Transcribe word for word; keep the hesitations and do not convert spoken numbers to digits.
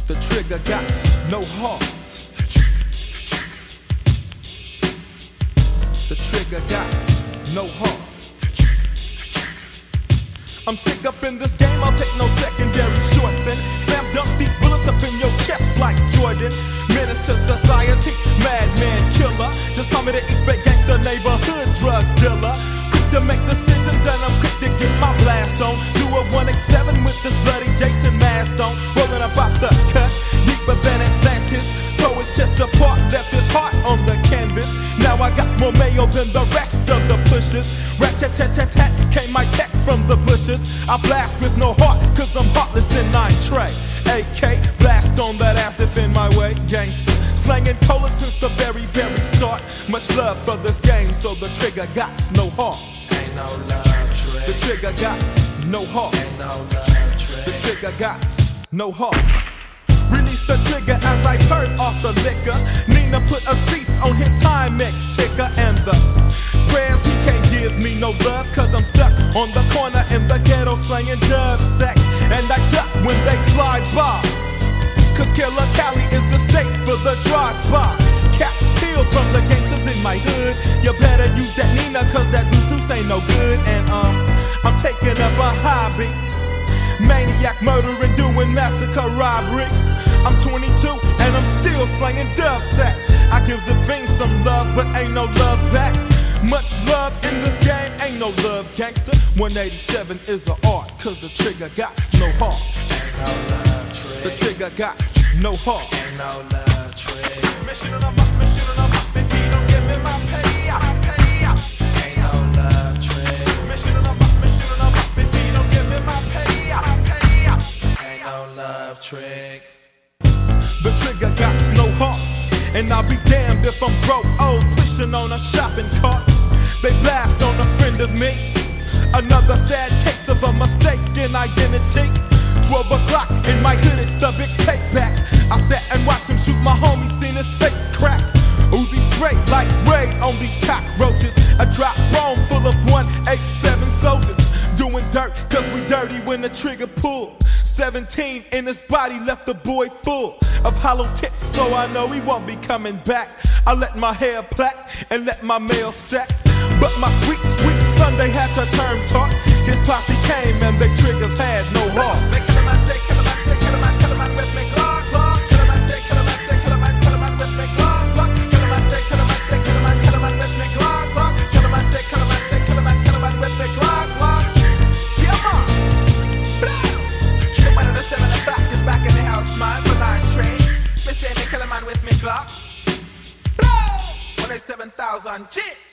The trigger got no heart. The trigger got no heart. I'm sick up in this game, I'll take no secondary shorts and slam dunk these bullets up in your chest like Jordan. Menace to society, madman killer. Just call me the East Bay gangster neighborhood drug dealer. Quick to make decisions and I'm quick to get my blast on. Do a one eighty-seven with this bloody Jason mask on. Rolling about the cut, deeper than Atlantis. Throw his chest apart, left his heart on the canvas. Now I got more mayo than the rest of the pushers. Rat-tat-tat-tat-tat, came my tech from the bushes. I blast with no heart, cause I'm heartless in nine tray. A K, blast on that ass if in my way. Gangster, slanging cola since the very, very start. Much love for this game, so the trigger got no heart. Ain't no love trick. The trigger got no heart. Ain't no love trick. The trigger got no heart. Release the trigger as I heard off the liquor. Nina put a cease on his Timex ticker. And the prayers he can't give me no love, cause I'm stuck on the corner in the ghetto slanging dub sacks. And I duck when they fly by, cause Killer Cali is the state for the drive-by. Caps peeled from the gangsters in my hood. You better use that Nina, cause that deuce deuce ain't no good. And um, I'm taking up a hobby, maniac murdering, doing massacre robbery. I'm twenty-two and I'm still slanging dub sacks. I give the fiends some love, but ain't no love back. Much love in this game, ain't no love, gangster. one eighty-seven is an art, cause the trigger got no heart. Ain't no love trick. The trigger got no heart. Ain't no love trick. Mission and I'm up, mission and I'm up. If you don't give me my pay, I pay. Ain't no love trick. Mission and I'm up, mission and I'm up. If you don't give me my pay, I pay. Ain't no love trick. The trigger got no heart, and I'll be damned if I'm broke, old, pushing on a shopping cart. They blast on a friend of me, another sad case of a mistaken identity. Twelve o'clock in my hood, it's the big payback. I sat and watched him shoot my homie, seen his face crack. Uzi spray like raid on these cockroaches. A drop bomb full of one eighty-seven soldiers, doing dirt cause we dirty when the trigger pulled. Seventeen in his body left the boy full of hollow tips, so I know he won't be coming back. I let my hair plait and let my mail stack, but my sweet, sweet Sunday had to turn talk. His posse came and they triggers had no heart. They kill him, I say, kill him, I say, kill him, I kill him, I with me, glock, glock. Kill him, I say, kill him, I say, kill him, I kill him, I with me, glock, glock. Kill him, I say, kill him, I say, kill him, I kill him, I with me, glock, glock. Kill him, I say, kill him, I say, kill him, I kill him, I with me, glock, glock. Shimmer, blow. The one of the seven o'clock is back in the house, man, for nine train. Me say me kill a man with me glock. Blow. one eighty-seven thousand G.